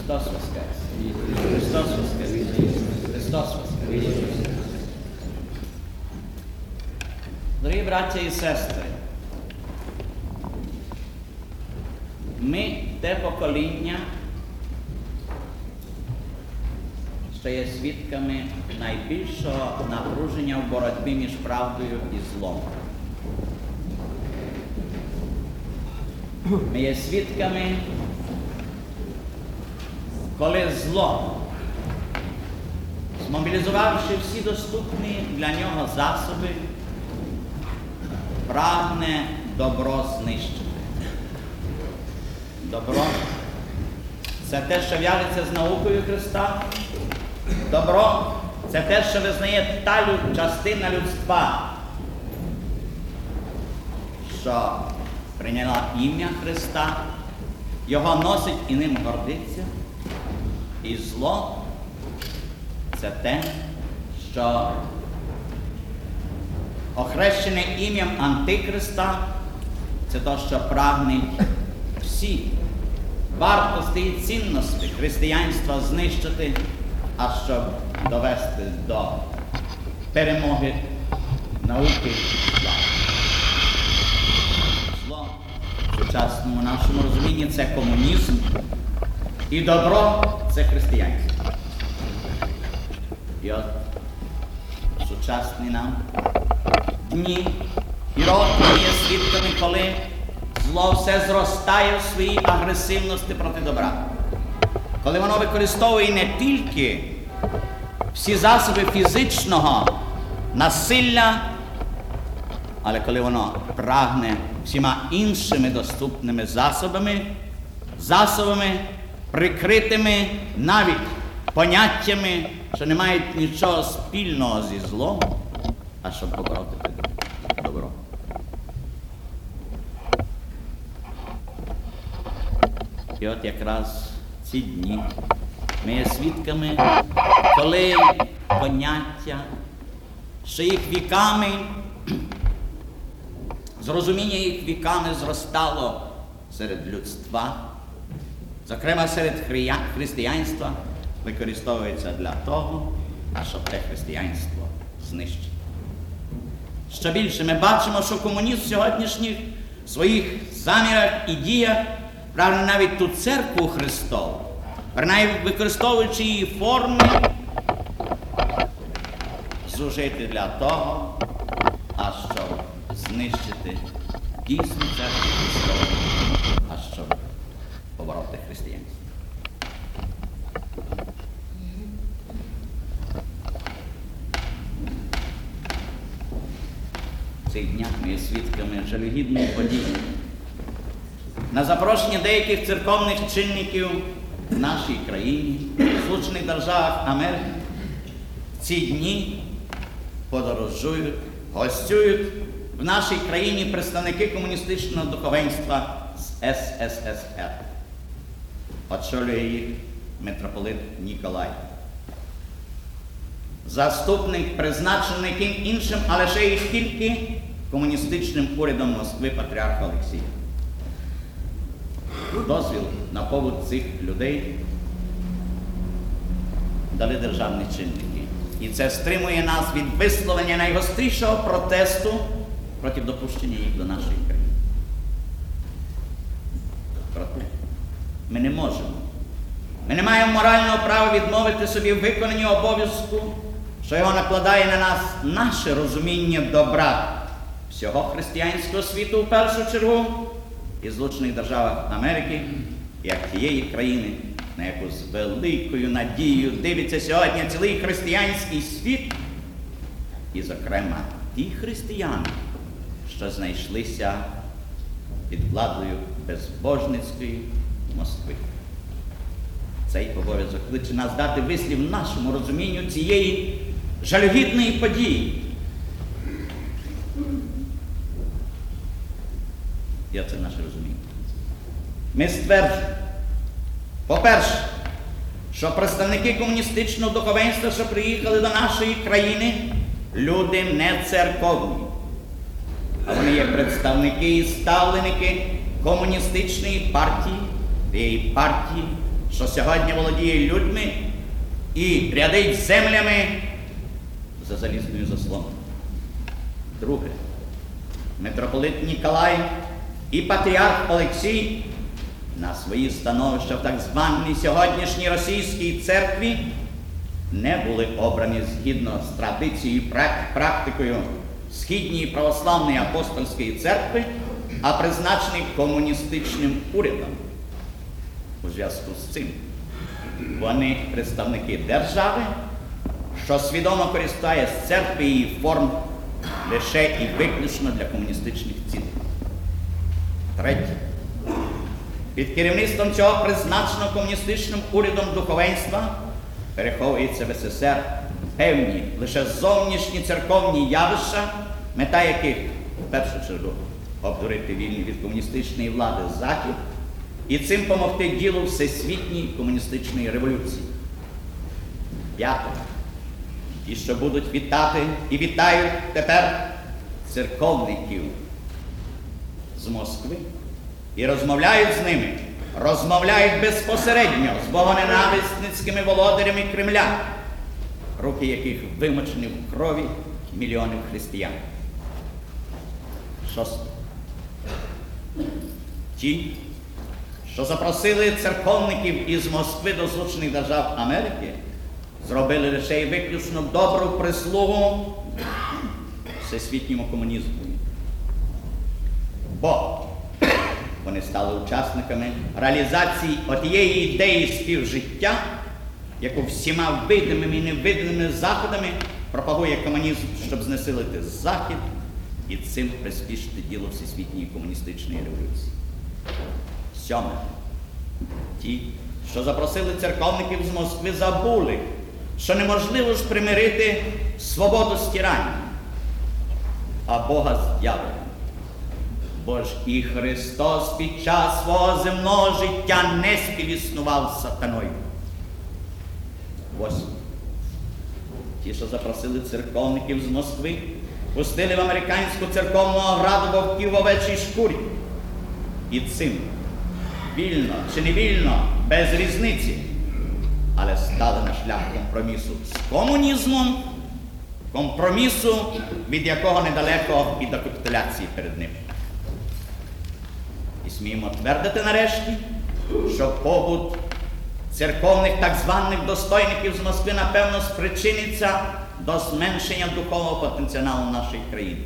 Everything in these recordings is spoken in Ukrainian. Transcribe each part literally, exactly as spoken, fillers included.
Христос воскрес! Христос воскрес! Христос воскрес! Дорогі браття і сестри, ми те покоління, що є свідками найбільшого напруження в боротьбі між правдою і злом. Ми є свідками, коли зло, змобілізувавши всі доступні для нього засоби, прагне добро знищити. Добро – це те, що в'яжеться з наукою Христа. Добро – це те, що визнає та люд, частина людства, що прийняла ім'я Христа, його носить і ним гордиться. І зло – це те, що охрещене ім'ям Антихриста, це те, що прагне всі вартості і цінності християнства знищити, а щоб довести до перемоги науки і зла. Зло в сучасному нашому розумінні – це комунізм, і добро – це християнство. І от сучасні нам дні і роки є свідками, коли зло все зростає в своїй агресивності проти добра. Коли воно використовує не тільки всі засоби фізичного насилля, але коли воно прагне всіма іншими доступними засобами, засобами, прикритими навіть поняттями, що не мають нічого спільного зі злом, а щоб побороти добро. І от якраз ці дні ми є свідками, коли поняття, що їх віками, зрозуміння їх віками зростало серед людства, зокрема серед християнства, використовується для того, щоб те християнство знищити. Що більше, ми бачимо, що комунізм в сьогоднішніх своїх замірах і діях прагне навіть ту церкву Христову, принаймні використовуючи її форми, зужити для того, а щоб знищити дійсну церкву Христову, а щоб побороти християнство. В цих днях ми є свідками жалюгідної події. На запрошення деяких церковних чинників в нашій країні, в Сполучених Державах Америки, в ці дні подорожують, гостюють в нашій країні представники комуністичного духовенства з ес ес ес ер. Очолює їх митрополит Ніколай. Заступник, призначений ким іншим, але ще й тільки комуністичним урядом Москви патріарха Олексія. Дозвіл на побут цих людей дали державні чинники. І це стримує нас від висловлення найгострішого протесту проти допущення їх до нашої країни. Проте ми не можемо. Ми не маємо морального права відмовити собі в виконанні обов'язку, що його накладає на нас наше розуміння добра всього християнського світу в першу чергу і в Сполучених Державах Америки, як тієї країни, на яку з великою надією дивиться сьогодні цілий християнський світ, і, зокрема, ті християни, що знайшлися під владою безбожницької Москви. Цей обов'язок кличе нас дати вислів нашому розумінню цієї жалюгідної події. І це наше розуміння. Ми стверджуємо, по-перше, що представники комуністичного духовенства, що приїхали до нашої країни, люди не церковні. А вони є представники і ставленики комуністичної партії, тієї партії, що сьогодні володіє людьми і рядить землями за залізною заслоною. Друге. Митрополит Ніколай і патріарх Олексій на свої становища в так званій сьогоднішній російській церкві не були обрані згідно з традицією і практикою Східної православної апостольської церкви, а призначені комуністичним урядом. У зв'язку з цим вони представники держави, що свідомо користує з церкви і форм лише і виключно для комуністичних цілей. Третє. Під керівництвом цього призначеного комуністичним урядом духовенства переховується в СССР певні лише зовнішні церковні явища, мета яких, в першу чергу, обдурити вільний від комуністичної влади Захід і цим помогти ділу всесвітньої комуністичної революції. П'яте. Ті, що будуть вітати і вітають тепер церковників з Москви і розмовляють з ними, розмовляють безпосередньо з богоненависницькими володарями Кремля, руки яких вимочені в крові мільйонів християн. Шосте. Ті, що запросили церковників із Москви до Злучених Держав Америки, зробили лише і виключно добру прислугу всесвітньому комунізму. Бо вони стали учасниками реалізації отієї ідеї співжиття, яку всіма видимими і невидимими заходами пропагує комунізм, щоб знесилити Захід і цим приспішити діло всесвітньої комуністичної революції. Сьоме. Ті, що запросили церковників з Москви, забули, що неможливо ж примирити свободу з тиранням, а Бога з дьяволом. Бо ж і Христос під час свого земного життя не співіснував з сатаною. Восьме. Ті, що запросили церковників з Москви, пустили в американську церковну ограду вовків в овечій шкурі. І цим, вільно чи не вільно, без різниці, але стали на шлях компромісу з комунізмом, компромісу, від якого недалеко і до капітуляції перед ним. І сміємо твердити нарешті, що побут церковних так званих достойників з Москви, напевно, спричиниться до зменшення духовного потенціалу нашої країни.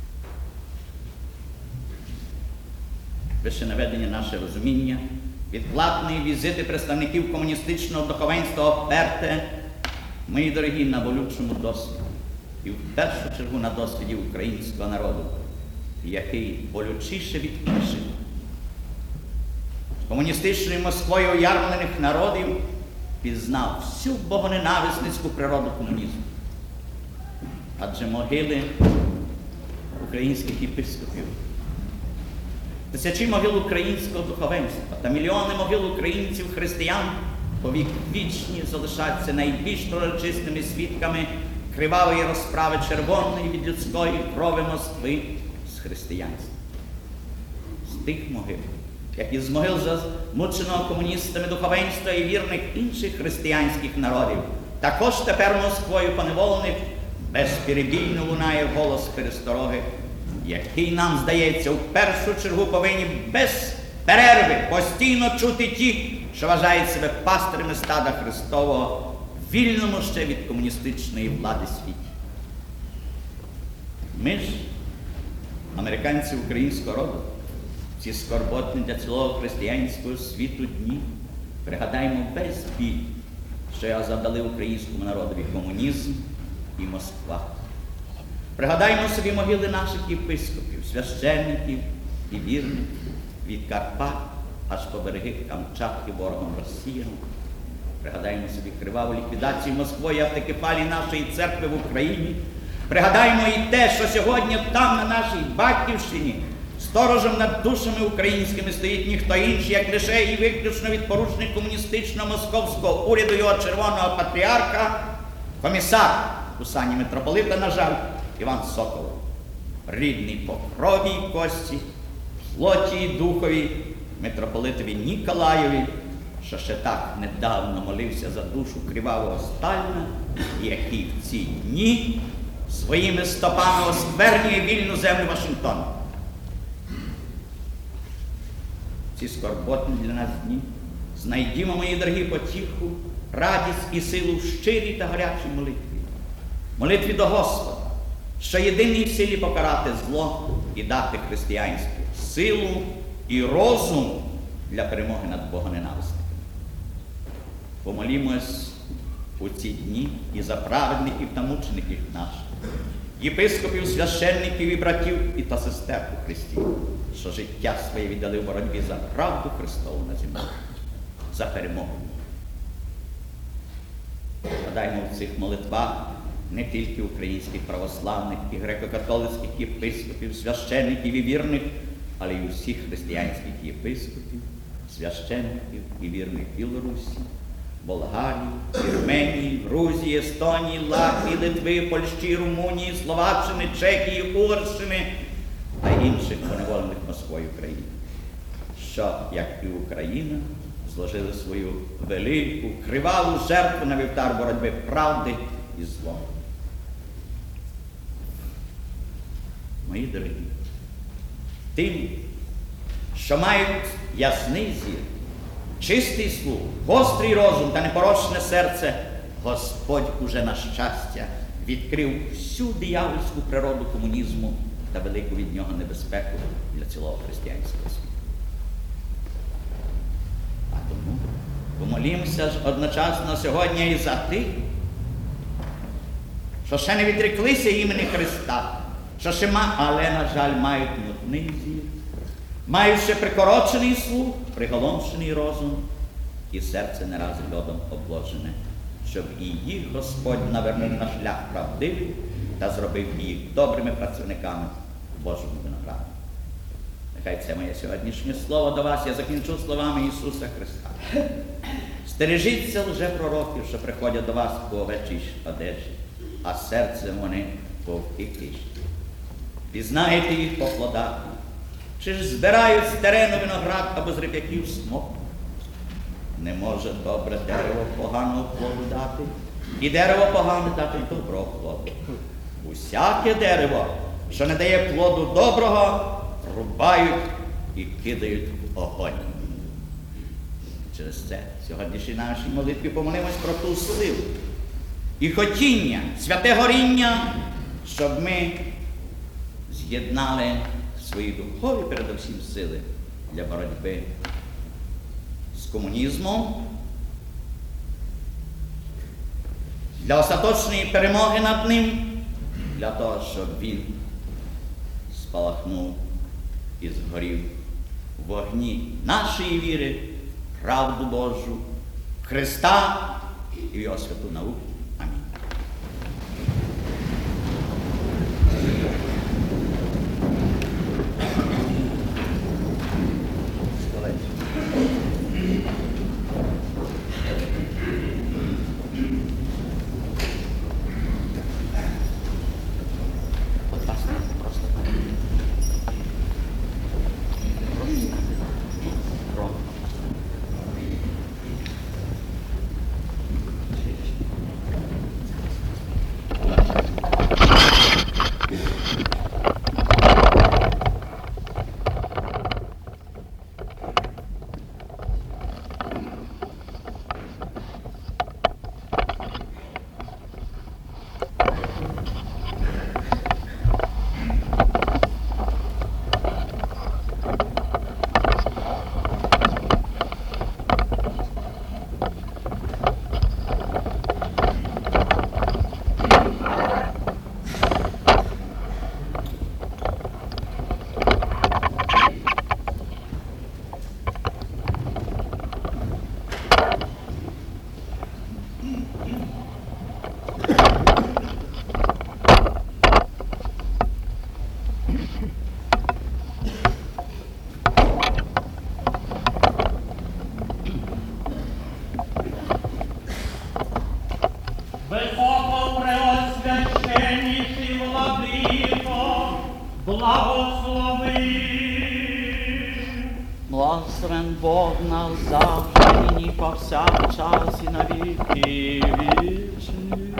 Вище наведення наше розуміння, відплатні візити представників комуністичного духовенства оперте, мої дорогі, на болючому досвіді. І в першу чергу на досвіді українського народу, який болючіше від інших, комуністичною Москвою уярмлених народів, пізнав всю богоненависницьку природу комунізму. Адже могили українських єпископів, тисячі могил українського духовенства та мільйони могил українців-християн повік вічні залишаться найбільш пророчистими свідками кривавої розправи червоної від людської крови Москви з християнством. З тих могил, як і з могил замученого комуністами духовенства і вірних інших християнських народів, також тепер Москвою поневолених безперебійно лунає голос перестороги, який, нам здається, в першу чергу повинні без перерви постійно чути ті, що вважають себе пастирами стада Христового, вільному ще від комуністичної влади світі. Ми ж, американці українського роду, ці скорботні для цілого християнського світу дні, пригадаємо без біль, що його завдали українському народові комунізм і Москва. Пригадаймо собі могили наших єпископів, священників і вірних від Карпат аж по береги Камчатки ворогом Росіян. Пригадаймо собі криваву ліквідацію Москвою автокефалії нашої церкви в Україні. Пригадаймо і те, що сьогодні там, на нашій батьківщині, сторожем над душами українськими стоїть ніхто інший, як лише і виключно відпоручник комуністичного московського уряду його червоного патріарха, комісар у сані митрополита, на жаль, Іван Соколов, рідний по крові й кості, плоті й духові, митрополитові Ніколаєві, що ще так недавно молився за душу кривавого Сталіна, який в ці дні своїми стопами осквернює вільну землю Вашингтона. Ці скорботні для нас дні знайдімо, мої дорогі, потіху, радість і силу в щирій та гарячій молитві. Молитві до Господа, що єдиний в силі покарати зло і дати християнську силу і розум для перемоги над богоненависниками. Помолімось у ці дні і за праведників та мучеників наших, єпископів, священників і братів і та сестер у Христі, що життя своє віддали в боротьбі за правду Христову на землі, за перемогу. Згадаймо в цих молитвах не тільки українських православних і греко-католицьких єпископів, священників і вірних, але й усіх християнських єпископів, священників і вірних Білорусі, Болгарії, Вірменії, Грузії, Естонії, Латвії, Литви, Польщі, Румунії, Словаччини, Чехії, Угорщини та інших поневолених Москвою країн, що, як і Україна, зложили свою велику, криваву жертву на вівтар боротьби правди і злом. Мої дорогі, тим, що мають ясний зір, чистий слух, гострий розум та непорочне серце, Господь уже на щастя відкрив всю диявольську природу комунізму та велику від нього небезпеку для цілого християнського світу. А тому помолімося ж одночасно сьогодні і за тих, що ще не відреклися імені Христа, що ще ма, але, на жаль, мають мутний зір, мають ще прикорочений слух, приголомшений розум і серце не раз льодом обложене, щоб і їх Господь навернув на шлях правдивий та зробив їх добрими працівниками в Божому винограді. Нехай це моє сьогоднішнє слово до вас я закінчу словами Ісуса Христа. Стережіться лжепророків, що приходять до вас по овечій одежі, а серцем вони вовки кишки. Пізнаєте їх по плодах. Чи ж збирають з терену виноград або з реп'яків смок? Не може добре дерево поганого плоду дати, і дерево погане дати доброго плоду. Усяке дерево, що не дає плоду доброго, рубають і кидають в огонь. Через це сьогоднішній нашій молитві помолимось про ту силу і хотіння, святе горіння, щоб ми з'єднали свої духові передусім сили для боротьби з комунізмом, для остаточної перемоги над ним, для того, щоб він спалахнув і згорів в вогні нашої віри, правду Божу, Христа і в його святу науку. Амінь. Високопреосвященніший владико, благослови. Благословен Бог нас завжди і повсякчас і на віки вічні.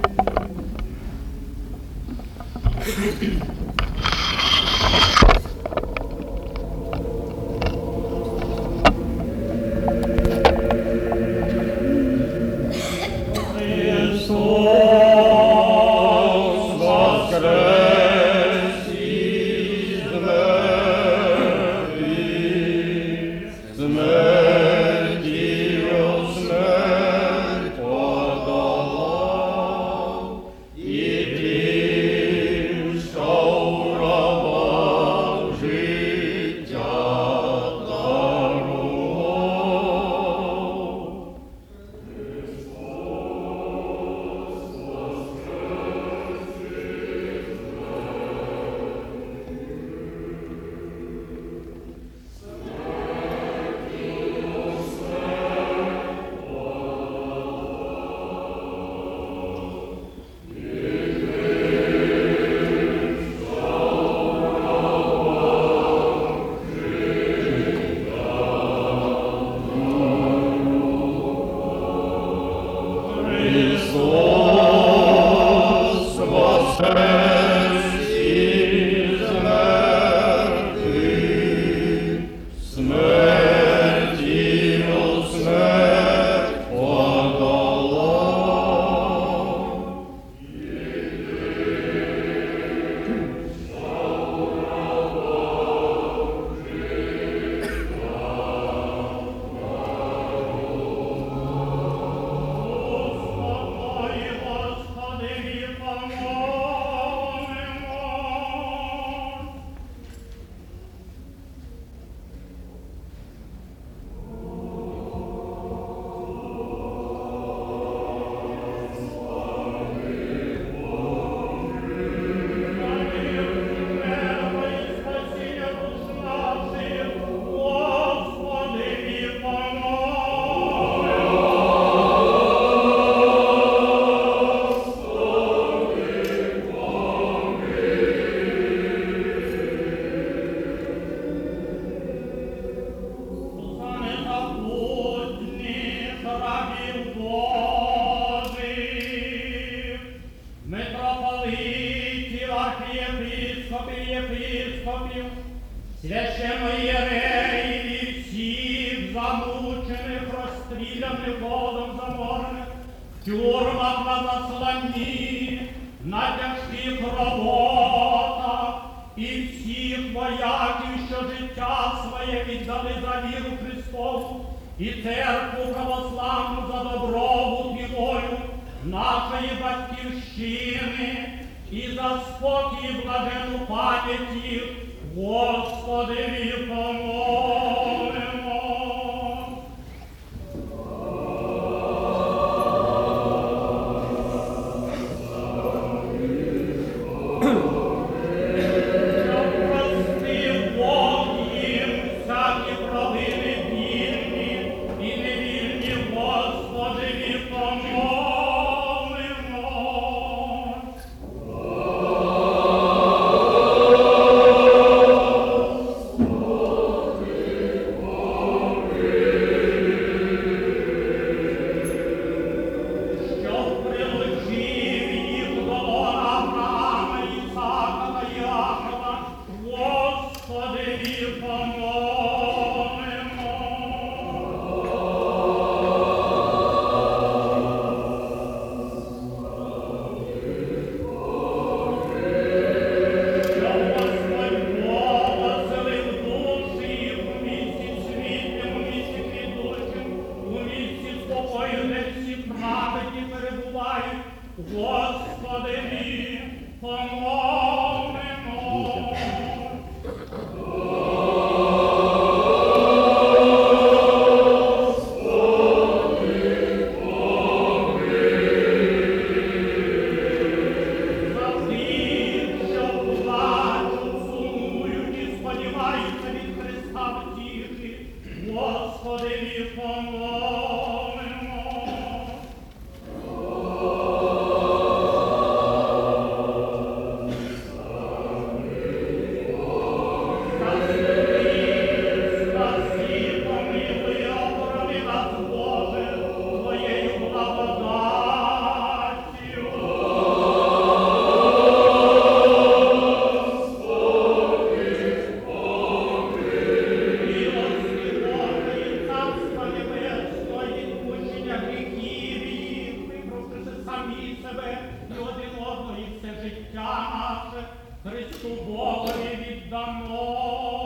Священноєреїв і всіх замучених, розстріляних, голодом заморених, в тюрмах на засланні, на тяжких роботах, і всіх вояків, що життя своє віддали за віру Христову, і церкву православну за добробут і волю нашої батьківщини, і за спокій і блаженну пам'ять їх, Господи, помолимо. Щоб простив Бог їм всякі провини вільні і невільні, Господи, помолимо. Господи, помолимо. За тих, що плачуть, сумують і сподіваються від Христа втіхи, Господи, помолимо. Христу Богові віддамо.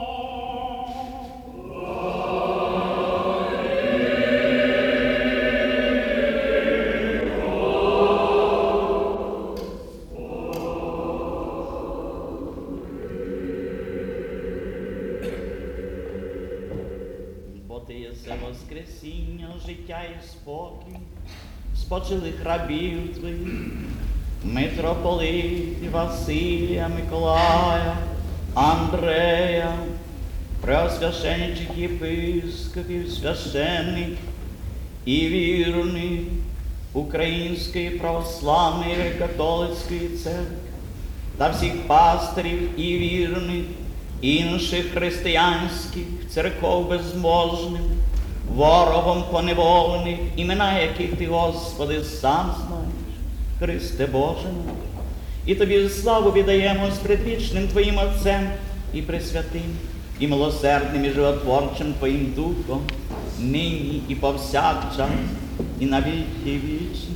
Бо ти єси воскресіння, життя і спокій, спочилих рабів твоїх, митрополитів Василія, Миколая, Андрея, преосвященничих єпископів, священник і вірних Української православної греко-католицької церкви та всіх пастирів і вірних інших християнських церков безможних, ворогом поневолених, імена яких ти, Господи, сам знаєш, Христе Боже наш. І тобі славу віддаємо з предвічним Твоїм Отцем і Пресвятим, і милосердним, і животворчим Твоїм Духом, нині і повсякчас, і на віки вічні.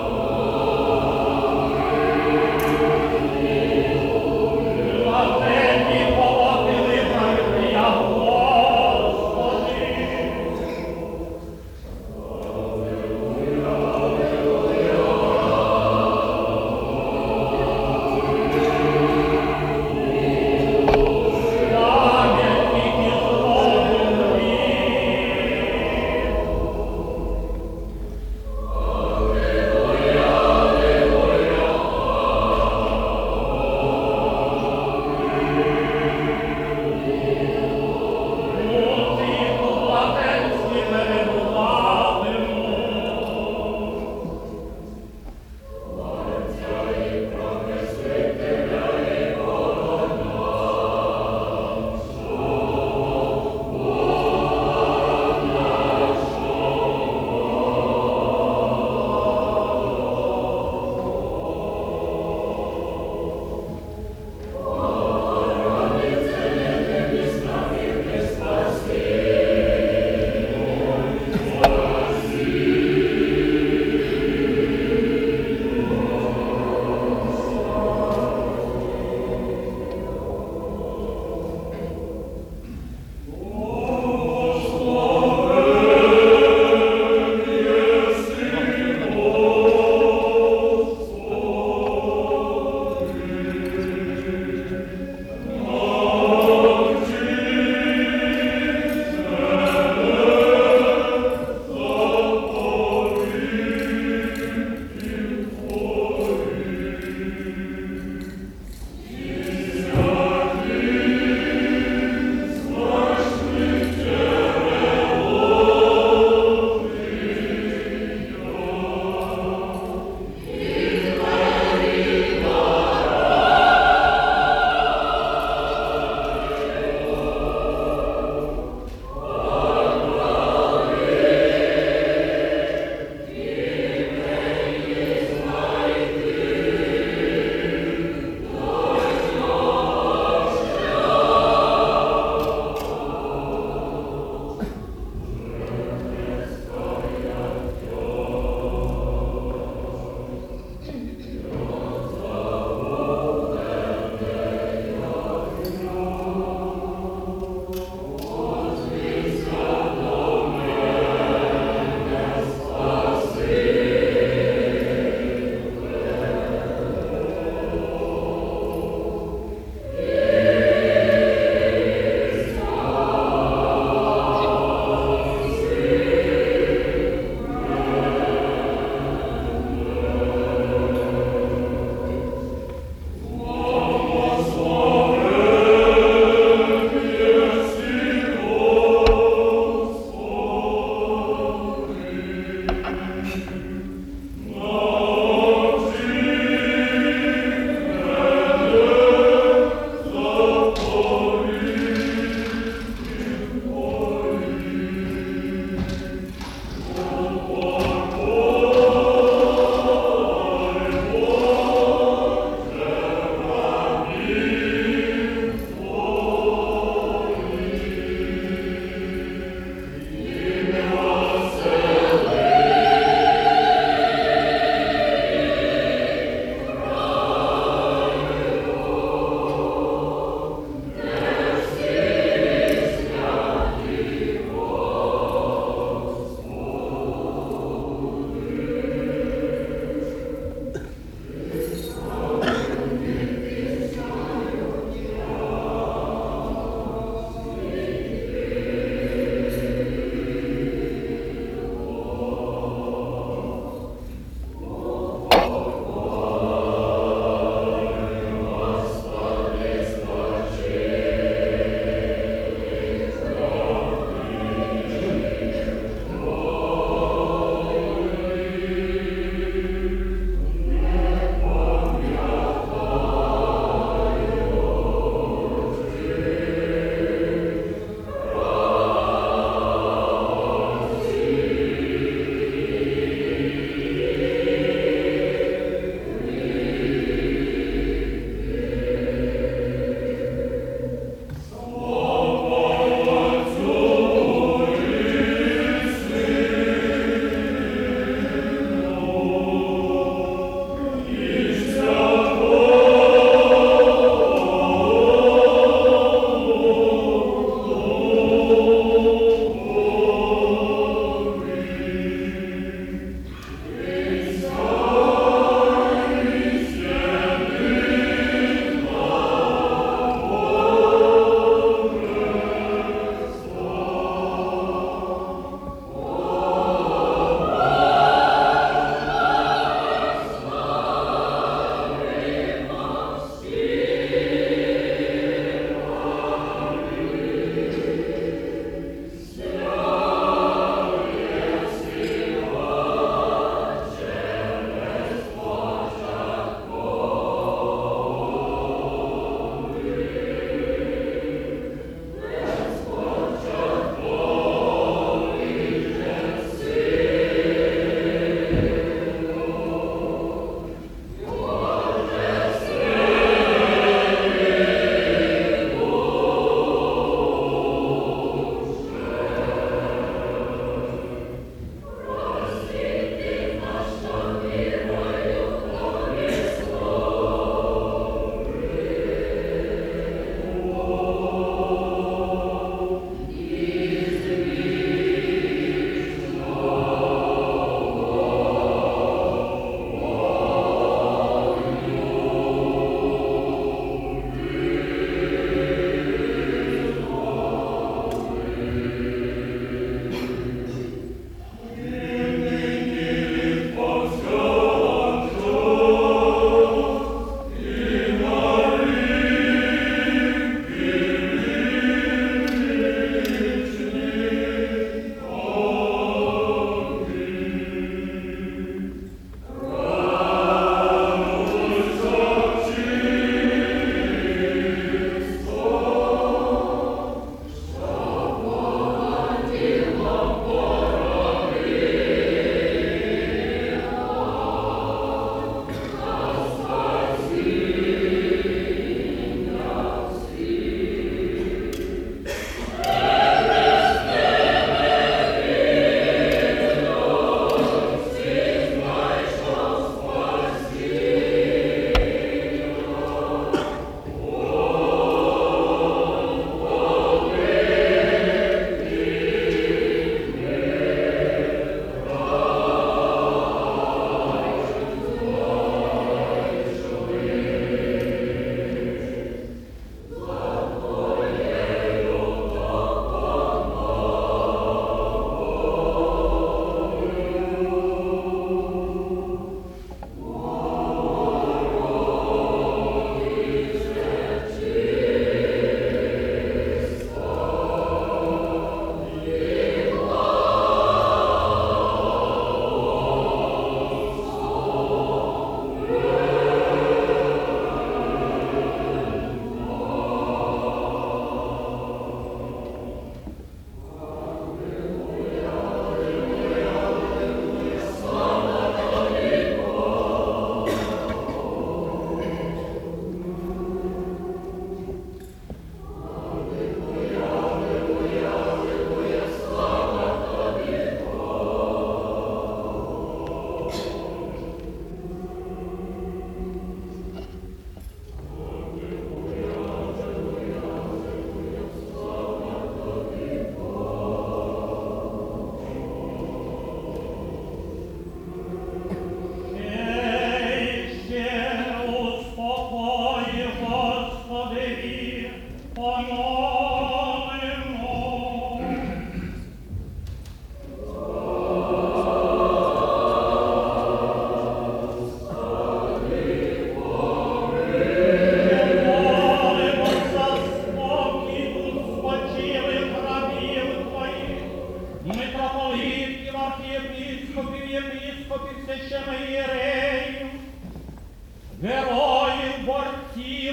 Amen.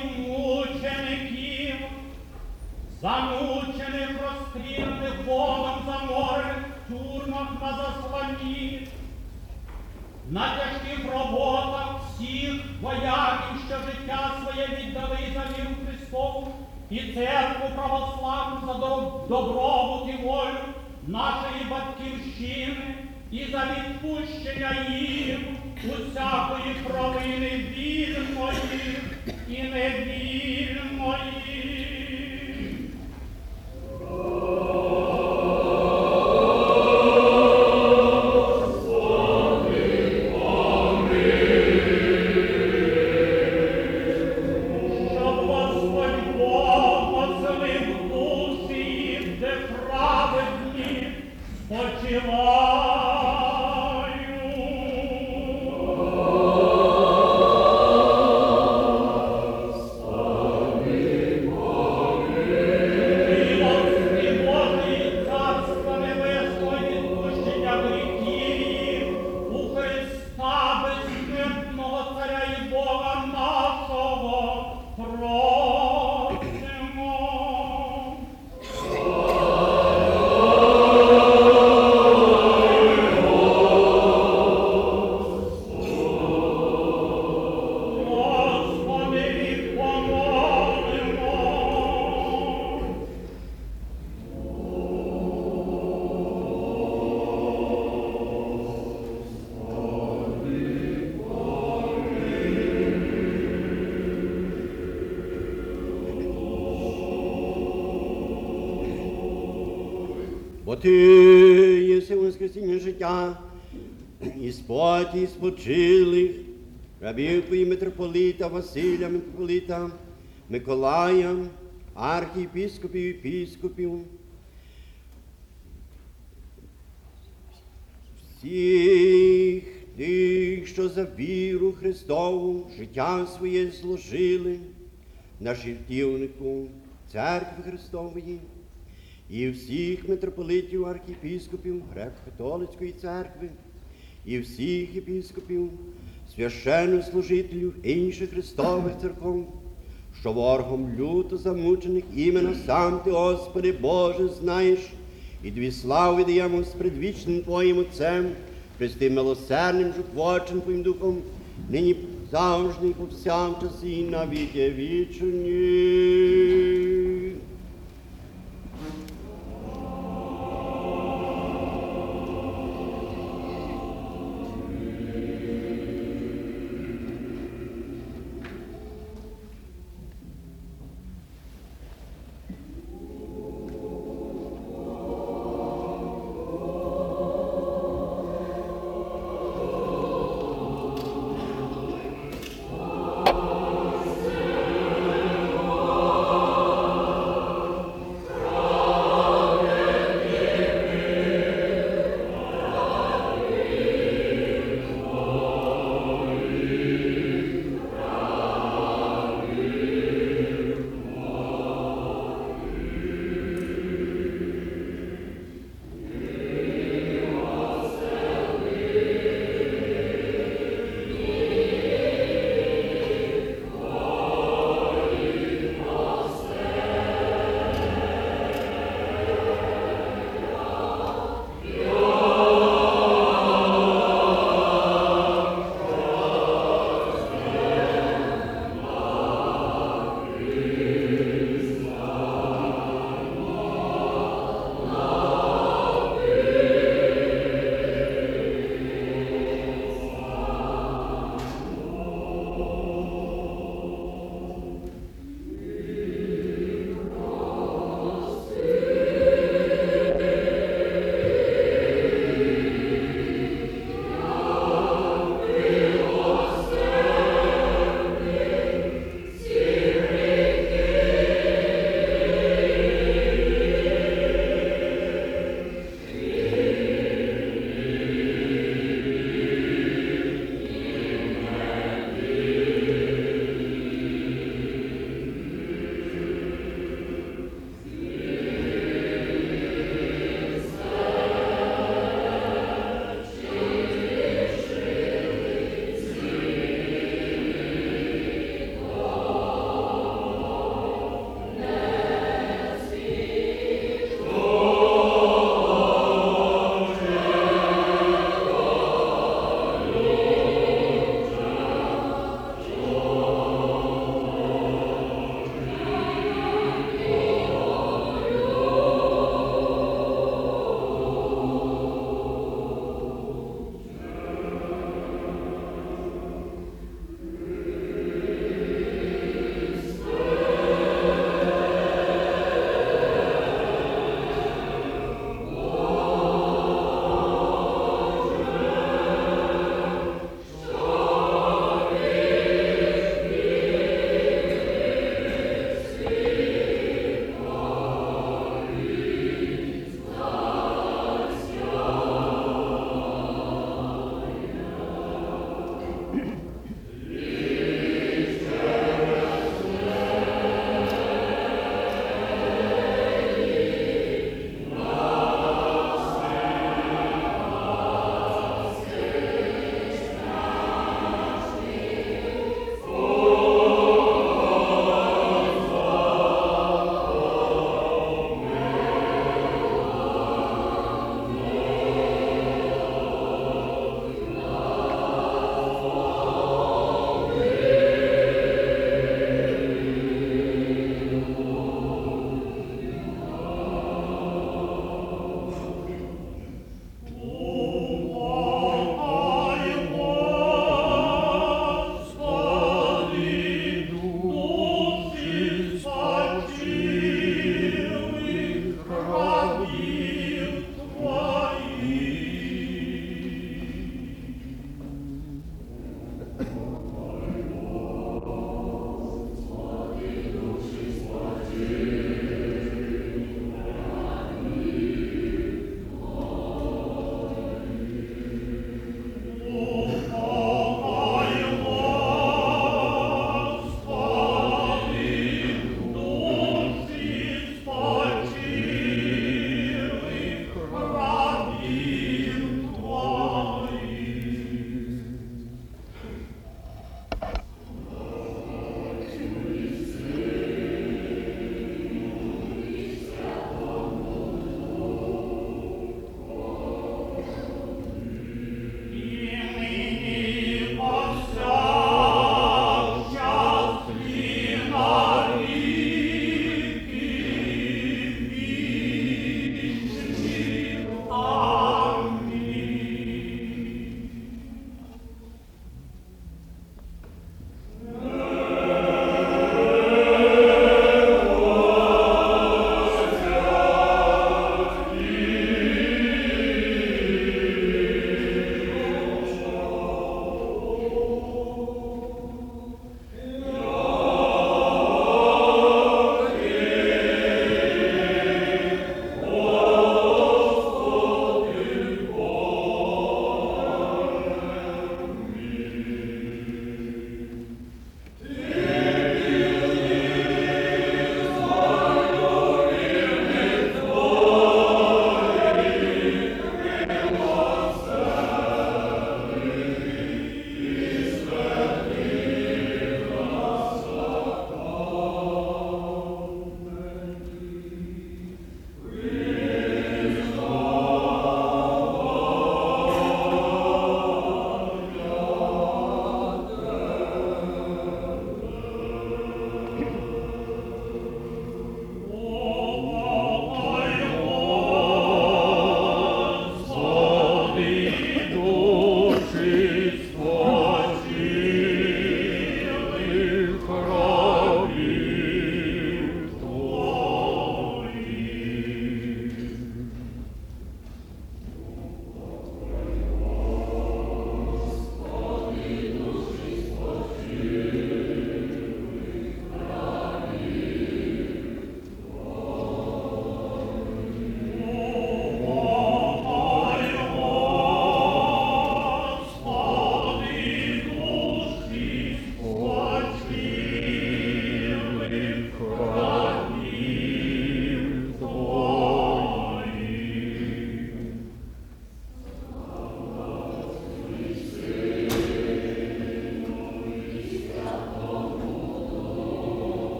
мучеників, замучених, розстріляних Богом, заморених в тюрмах на засланні, на тяжких роботах всіх вояків, що життя своє віддали за віру Христову і церкву православну за доб- добробут і волю нашої батьківщини і за відпущення їм усякої провини вільної і невільної. Щоб Господь Бог оселив душі їх, де праведні спочивають. Милості Божої, Царства Небесного, відпущення гріхів у Христа безсмертного Царя і Бога нашого просимо. Господи, помолимо. Бо ти єси воскресіння життя, і споті спочилих, рабів твої митрополита Василя, митрополита Миколая, архієпископів, епископів, всіх тих, що за віру Христову життя своє зложили на жертівнику Церкви Христової, і всіх митрополитів, архієпископів Греко-католицької церкви, і всіх єпископів, священнослужителів інших Христових церков, що ворогом люто замучених іменно сам ти, Господи Боже, знаєш, і дві славу віддаємо з предвічним Твоїм Отцем, Христим милосердним, жотворчим Твоїм Духом, нині завжди і повсякчас і на віки вічні.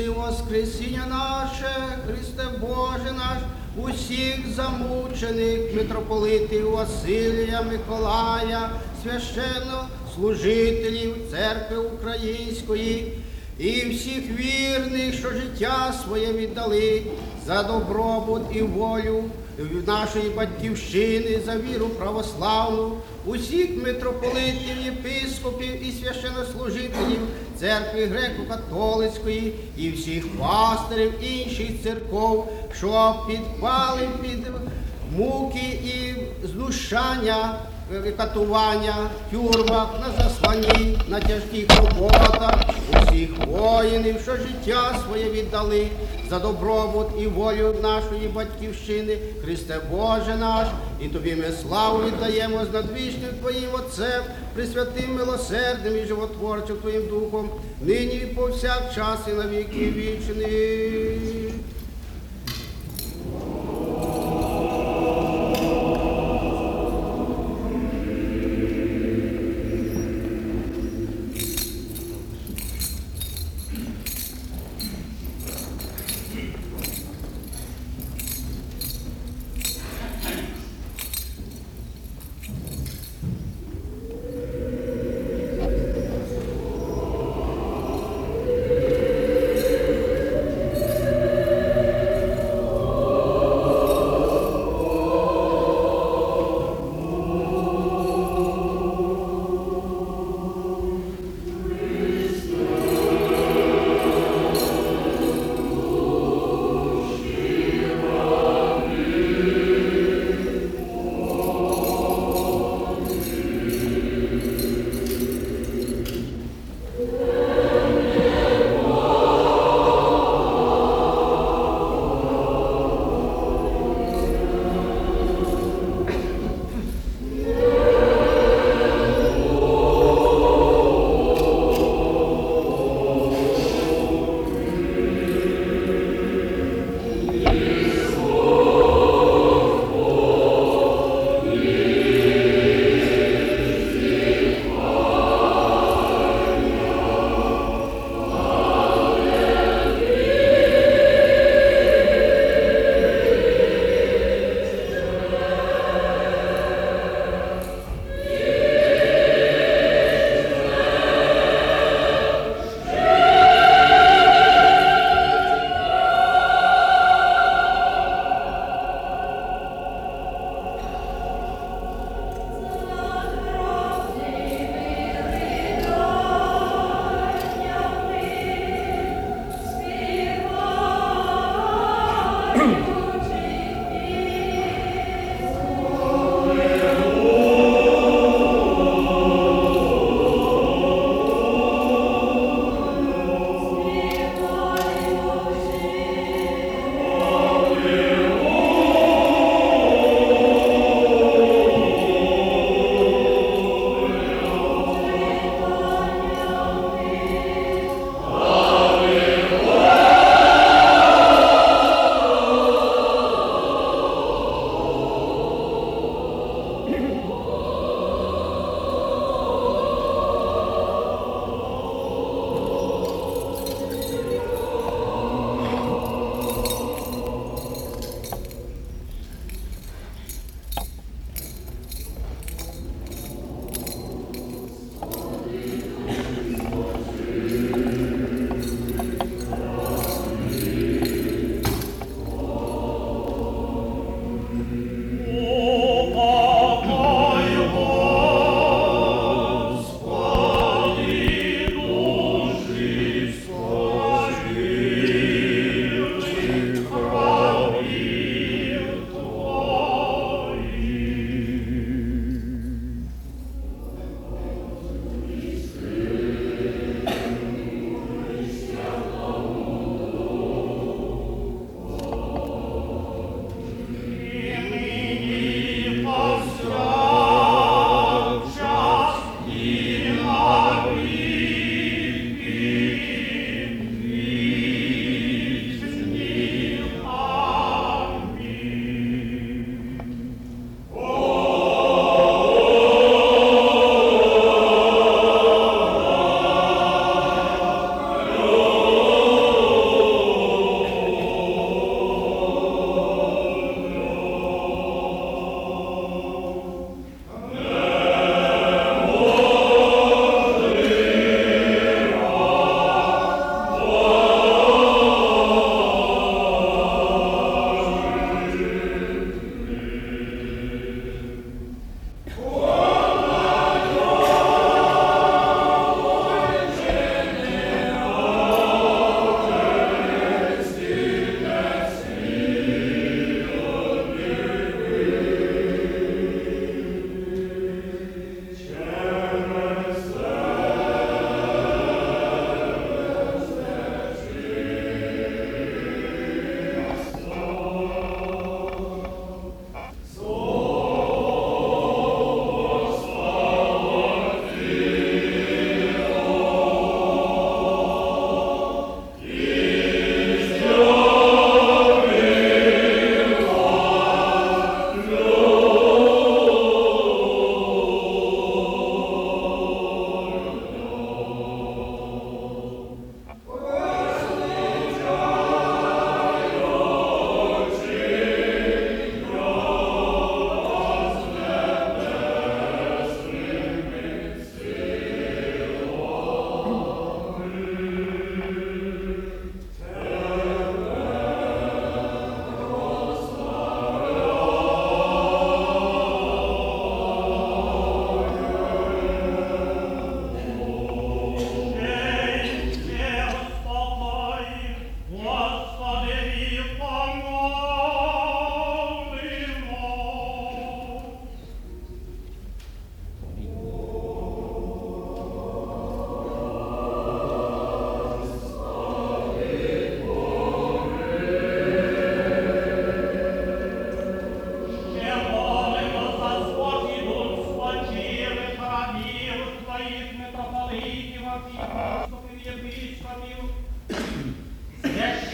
і воскресіння наше, Христе Боже наш, усіх замучених митрополитів Василія, Миколая, священнослужителів Церкви Української і всіх вірних, що життя своє віддали за добробут і волю нашої батьківщини, за віру православну, усіх митрополитів, єпископів і священнослужителів Церкви Греко-католицької і всіх пастирів інших церков, що підпали під муки і знущання, катування, в тюрмах, на засланні, на тяжких роботах, усіх воїнів, що життя своє віддали за добробут і волю нашої батьківщини, Христе Боже наш, і Тобі ми славу віддаємо з надвічним Твоїм Отцем, пресвятим милосердним і животворчим Твоїм Духом, нині і повсякчас і на віки вічні.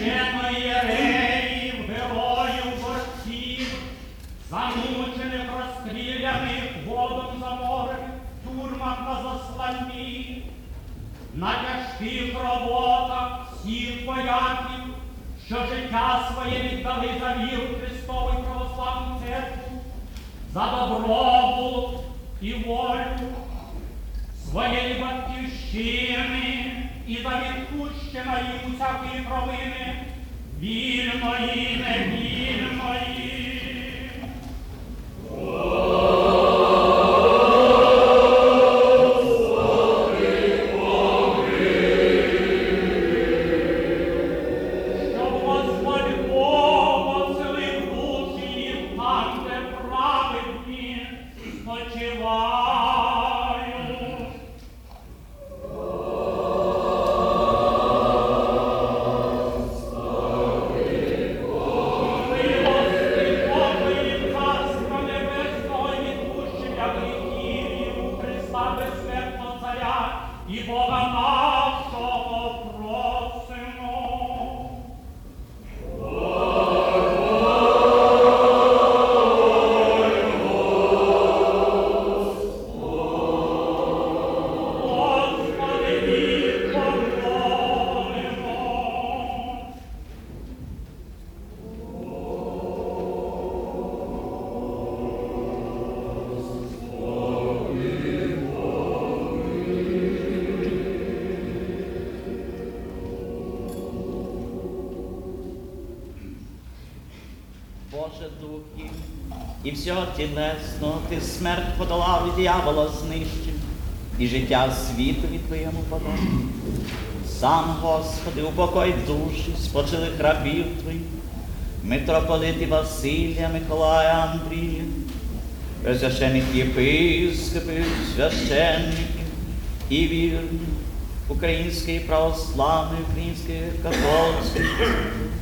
священноєреїв, героїв, борців, замучених, розстріляних, голодом заморених, в тюрмах на засланні, на тяжких роботах всіх вояків, що життя своє віддали за віру Христову і православну церкву, за добробут і волю своєї батьківщини і за відпущення їм усякої провини, вільної, невільної. Щоб Господь Бог оселив душі їх там, де праведні спочивають. Милости Божої, Царства Небесного і відпущення гріхів їм у Христа безсмертного Царя і Бога нашого просимо. Господи, відпомолимо. Боже Духів, і всього тілесного ти смерть подолав і диявола знищив, і життя світові твоєму подав. Сам, Господи, упокой душі спочилих рабів твоїх, митрополити Василія, Миколая, Андрія, пресвящених єпископів, священників і вірних, Української православної, Української католицької церкви,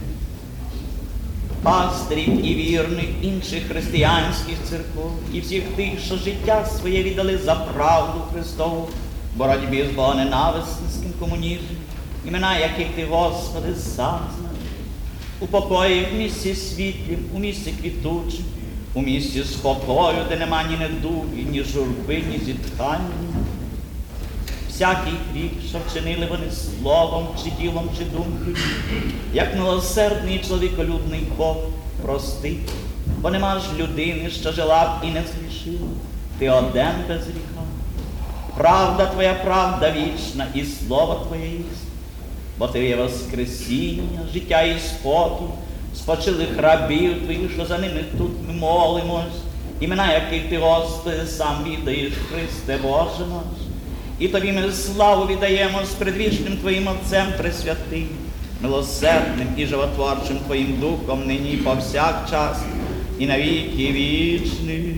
пастирів і вірних інших християнських церков, і всіх тих, що життя своє віддали за правду Христову, в боротьбі з богоненависницьким комунізмом, імена яких ти, Господи, сам знаєш. Упокої в місці світлім, у місці квітучим, у місці спокою, де нема ні недуги, ні журби, ні зітхання. Всякий гріх, що вчинили вони словом, чи ділом, чи думкою, як милосердний чоловіколюбний Бог, прости, бо нема ж людини, що жила б і не згрішила, ти один без гріха. Правда твоя, правда вічна, і слово твоє істина, бо ти є воскресіння, життя і спокій, спочилих рабів твоїх, що за ними тут ми молимось, імена яких ти, Господи, сам віддаєш, Христе Боже наш. І тобі ми славу віддаємо з предвічним Твоїм Отцем Пресвятим, милосердним і животворчим Твоїм Духом, нині і повсякчас, і на віки вічні.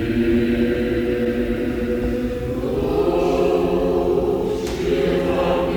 Господи,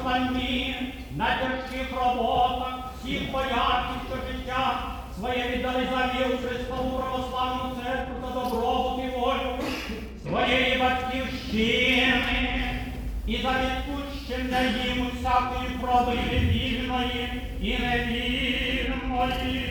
останні на тяжких роботах, всіх вояків, що життя своє віддали за віру Христову православну церкву та добробут і волю своєї батьківщини і за відпущення їм усякої провини вільної і невільної.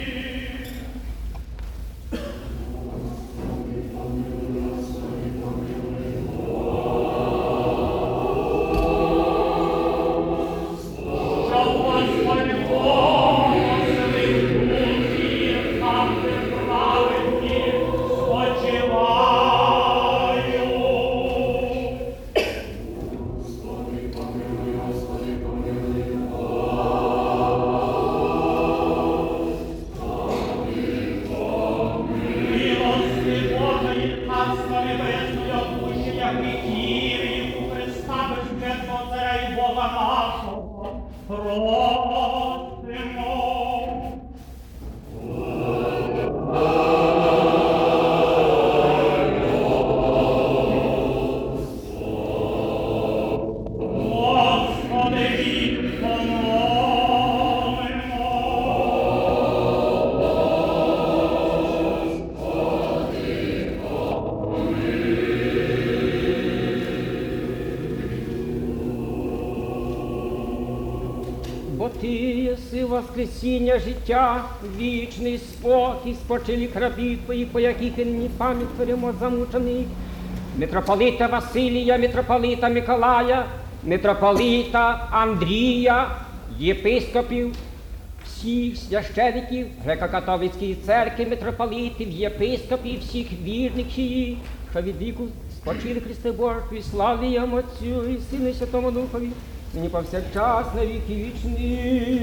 Бо ти єси воскресіння життя, вічний спокій, спочилі крабів твоїх, по яких і нині пам'ять творимо замучених, митрополита Василія, митрополита Миколая, митрополита Андрія, єпископів, всіх священиків Греко-католицької церкви, митрополитів, єпископів, всіх вірних її, що від віку спочили Христе Божий, слави йому Отцю і Сину і Святому Духові, нині повсякчас на віки вічні.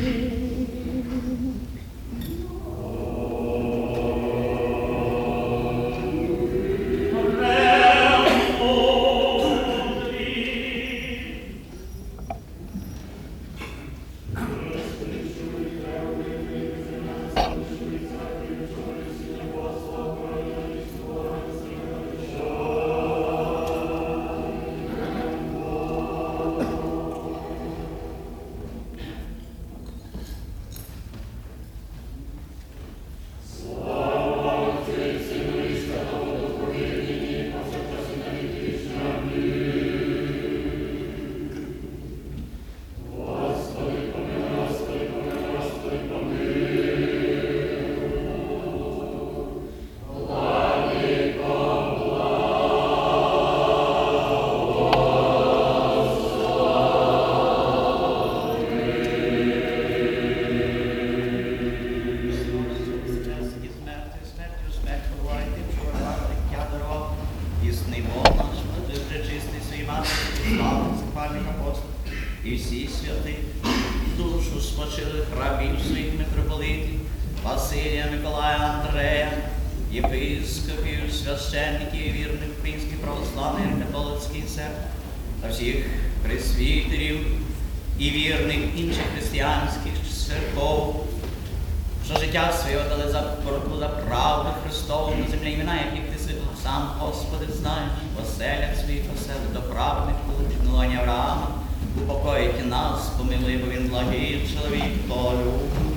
І всі святи, душу спочили храбів своїх митрополитів, Василія, Миколая, Андрея, єпископів, священників і вірних Української православної католицької церкви, та всіх пресвітерів і вірних інших християнських церков, що життя своє дали за боротьбу за правду Христову на землі, імена, яких ти святих сам, Господи, знаєш, в оселях своїх оселих до праведних поличного Авраама, упокоїть нас, помилуй, бо він благий чоловік долю.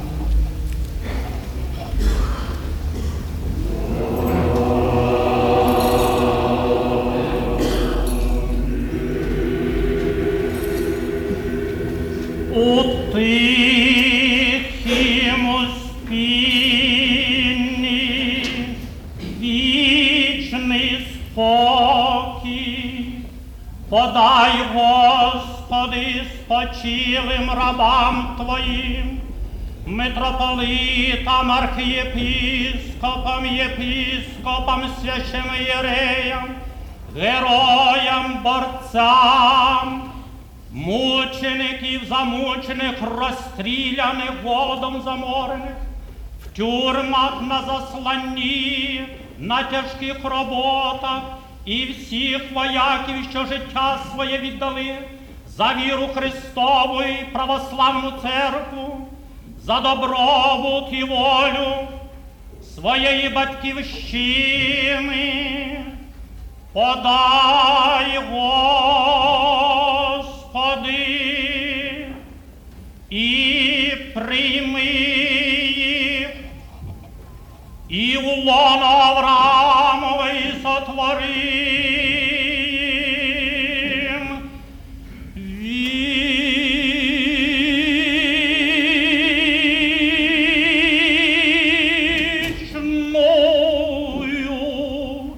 У тихім спінні вічний спокій подай, Господи, спочилим рабам Твоїм, митрополитам, архієпископам, єпископам, священоєреям, героям, борцям, мучеників, замучених, розстріляних, голодом заморених, в тюрмах, на засланні, на тяжких роботах, і всіх вояків, що життя своє віддали за віру Христову і православну церкву, за добробут і волю своєї батьківщини. Подай, Господи, прийми їх, і у лоно Авраамової сотвори їм вічною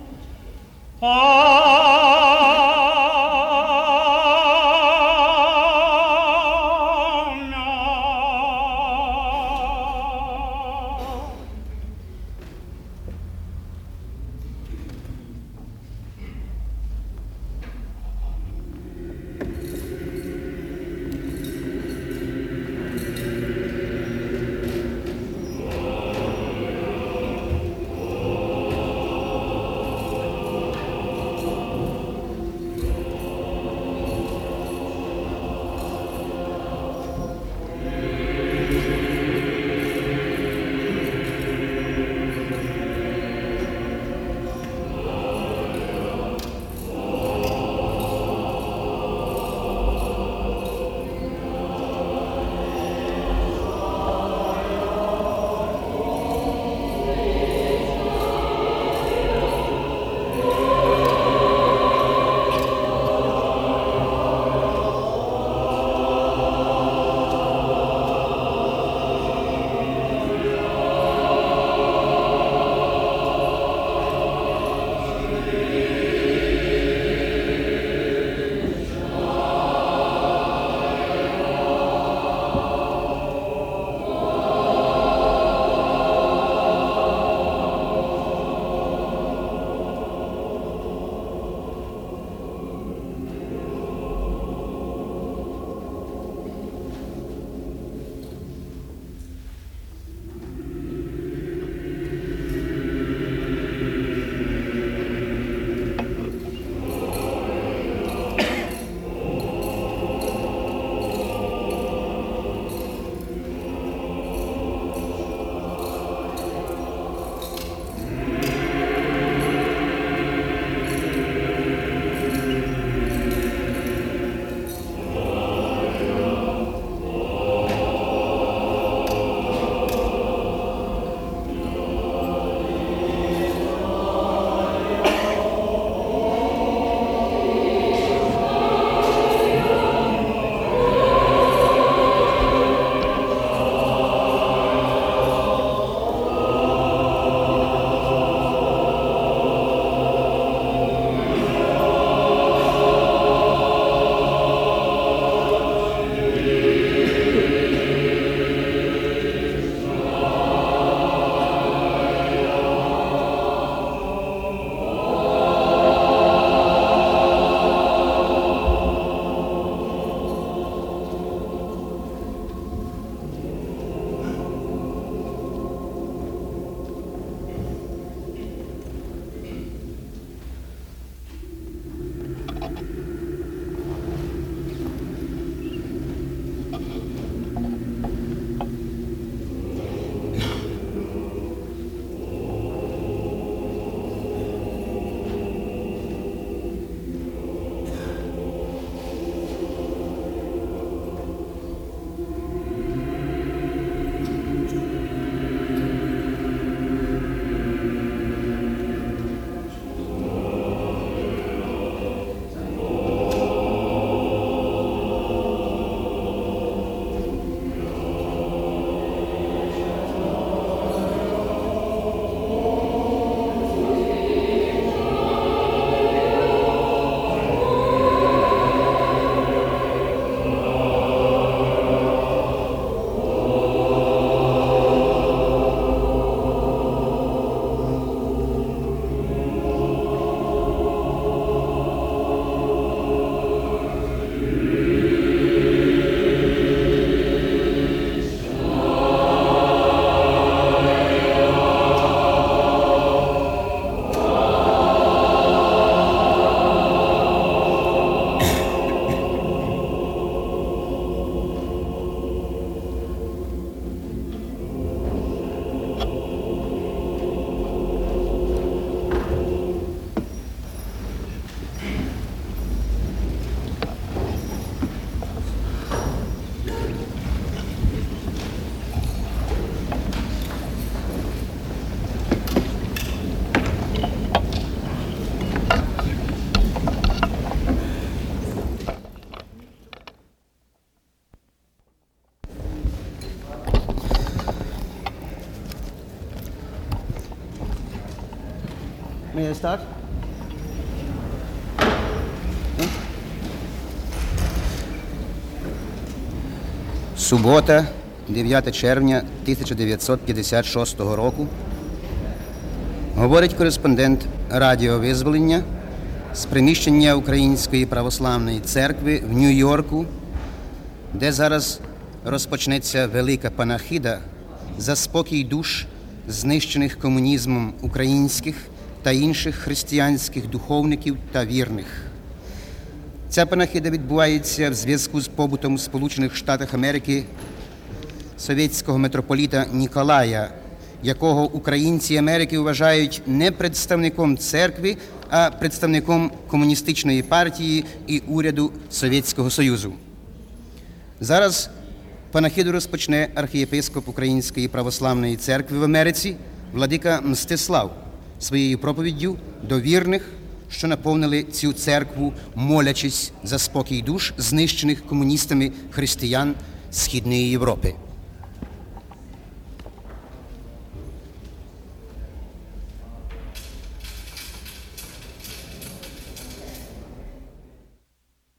May I start? Субота, дев'яте червня тисяча дев'ятсот п'ятдесят шостого року. Говорить кореспондент Радіо Визволення з приміщення Української православної церкви в Нью-Йорку, де зараз розпочнеться велика панахида за спокій душ, знищених комунізмом українських та інших християнських духовників та вірних. Ця панахида відбувається в зв'язку з побутом у Сполучених Штатах Америки совєтського митрополіта Ніколая, якого українці Америки вважають не представником церкви, а представником комуністичної партії і уряду Совєтського Союзу. Зараз панахиду розпочне архієпископ Української православної церкви в Америці владика Мстислав своєю проповіддю до вірних, що наповнили цю церкву, молячись за спокій душ, знищених комуністами християн Східної Європи.